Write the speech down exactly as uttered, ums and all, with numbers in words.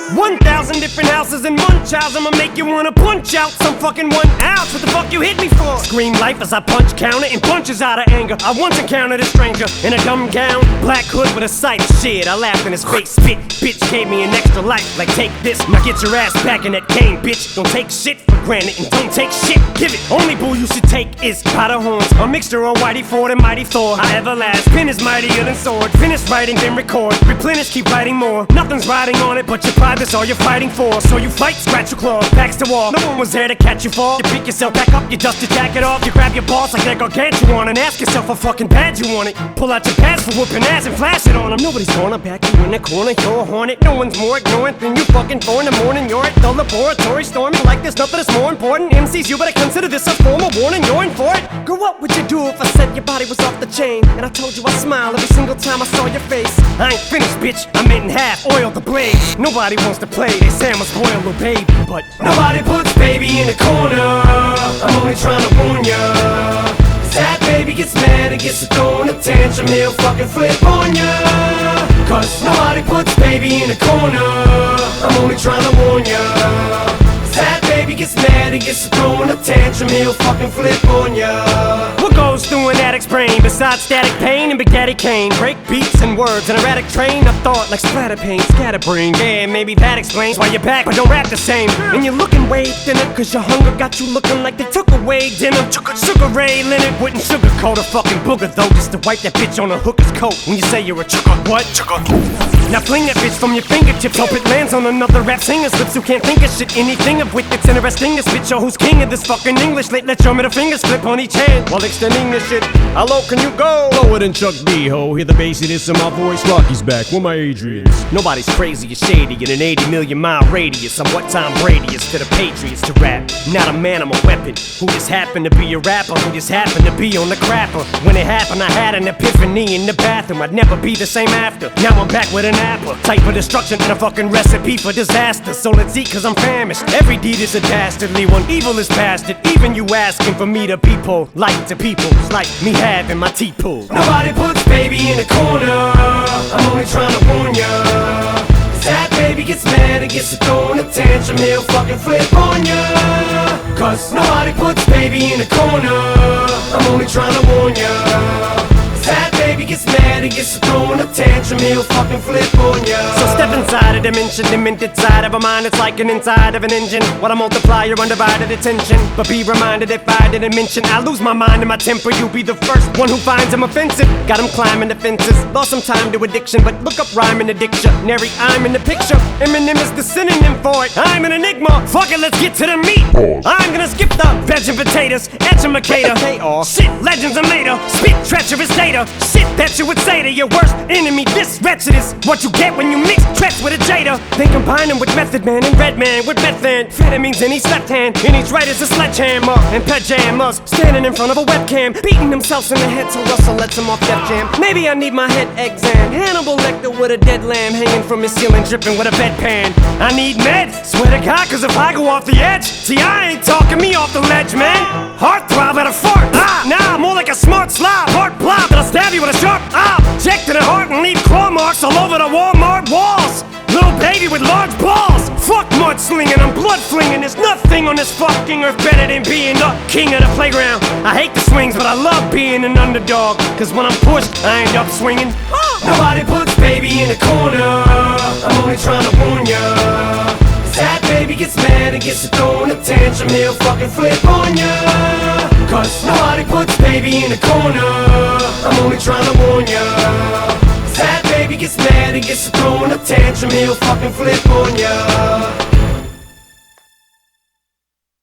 One thousand different houses and Munchausen, I'ma make you wanna punch out some fucking one ounce. What the fuck you hit me for? Scream life as I punch counter and punches out of anger. I once encountered a stranger in a dumb gown, black hood with a sight of shit. I laughed in his face, spit. Bitch gave me an extra life, like take this, now get your ass back in that cane, bitch. Don't take shit for granted and don't take shit, give it. Only bull you should take is powder horns, a mixture of Whitey Ford and Mighty Thor. I everlast, pen is mightier than sword. Finish writing, then record, replenish, keep writing more. Nothing's riding on it but your pride, that's all you're fighting for. So you fight, scratch your claws, backs to wall. No one was there to catch you fall. You pick yourself back up, you dust your jacket off. You grab your balls like they're gargantuan and ask yourself a fucking badge you want it. Pull out your pads for whooping ass and flash it on them. Nobody's gonna back you in the corner, you're a hornet. No one's more ignorant than you fucking four in the morning. You're at the laboratory storming like there's nothing that's more important. M Cs, you better consider this a form of warning. You're in for it. Girl, what would you do if I said your body was off the chain and I told you I smile every single time I saw your face? I ain't finished, bitch, I'm in half, oil the blade. Nobody wants to play, they say I'm a spoiled little baby, but nobody puts baby in the corner. I'm only trying to warn ya. Cause that baby gets mad and gets to throwing a tantrum, he'll fucking flip on ya. Cause nobody puts baby in the corner. I'm only trying to warn ya. Cause that baby gets mad and gets to throwing a tantrum, he'll fucking flip on ya. What goes through an addict's brain besides static pain and Big Daddy Kane? Break beats and words, an erratic train of thought like splatter pain, scatterbrain. Yeah, maybe that explains why you're back but don't rap the same. And you're looking way thinner cause your hunger got you looking like they took away dinner. Sugar Ray Leonard wouldn't sugarcoat a fucking booger though, just to wipe that bitch on a hooker's coat. When you say you're a chucker, what? Chucker. Now fling that bitch from your fingertips, hope it lands on another rap singer's lips who can't think of shit, anything of wit that's interesting. This bitch, yo, who's king of this fucking English? Let, let your middle fingers flip on each hand while extending this shit. How low can you go? Lower than Chuck D, ho. Hear the bassiness in my voice. Rocky's back. Where my Adrians? Nobody's crazy or shady in an eighty million mile radius. I'm what Tom Brady is to the Patriots to rap. Not a man, I'm a weapon. Who just happened to be a rapper? Who just happened to be on the crapper? When it happened, I had an epiphany in the bathroom. I'd never be the same after. Now I'm back with an apple. Type of destruction and a fucking recipe for disaster. So let's eat cause I'm famished. Every deed is a dastardly one. Evil is bastard. Even you asking for me to be polite to people. It's like me having my teeth pulled. Nobody puts baby in the corner. I'm only trying to warn ya. Cause that baby gets mad and gets to throwing a tantrum, he'll fucking flip on ya. Cause nobody puts baby in the corner. I'm only trying to warn ya. Cause that baby gets mad and gets to throwing a tantrum, he'll fucking flip on ya. So step inside a dimension, demented side of a mind. It's like an inside of an engine. What I multiply your undivided attention. But be reminded if I didn't mention I lose my mind and my temper, you'll be the first one who finds him offensive. Got him climbing the fences, lost some time to addiction. But look up rhyme in the dictionary, I'm in the picture. Eminem is the synonym for it. I'm an enigma, fuck it, let's get to the meat. I'm gonna skip the veg and potatoes, educator. They are shit, legends are later. Spit treacherous data, shit that you would say to your worst enemy. This wretched is what you get when you mix threats with a Jada. Then combine them with Method Man and Redman with methamphetamines in each left hand, in each right is a sledgehammer and pajamas. Standing in front of a webcam, beating themselves in the head so Russell lets him off Def Jam. Maybe I need my head exam. Hannibal Lecter with a dead lamb hanging from his ceiling, dripping with a bedpan. I need meds, swear to God, cause if I go off the edge, T I ain't talking me off the ledge, man. Heart throb at a fart. Ah, nah, more like a smart slob. Heart blob that'll stab you with a sharp object in the heart and leave claw marks all over the Walmart walls. Little baby with large balls. Fuck mudslinging, I'm blood flinging. There's nothing on this fucking earth better than being the king of the playground. I hate the swings, but I love being an underdog. Cause when I'm pushed, I end up swinging. Nobody puts baby in the corner. I'm only trying to warn ya. Cause that baby gets mad and gets to throwing a tantrum, he'll fucking flip on ya. Cause nobody puts baby in the corner. I'm only trying to warn ya. Cause that baby gets mad and gets to throwing a tantrum, he'll fucking flip on ya.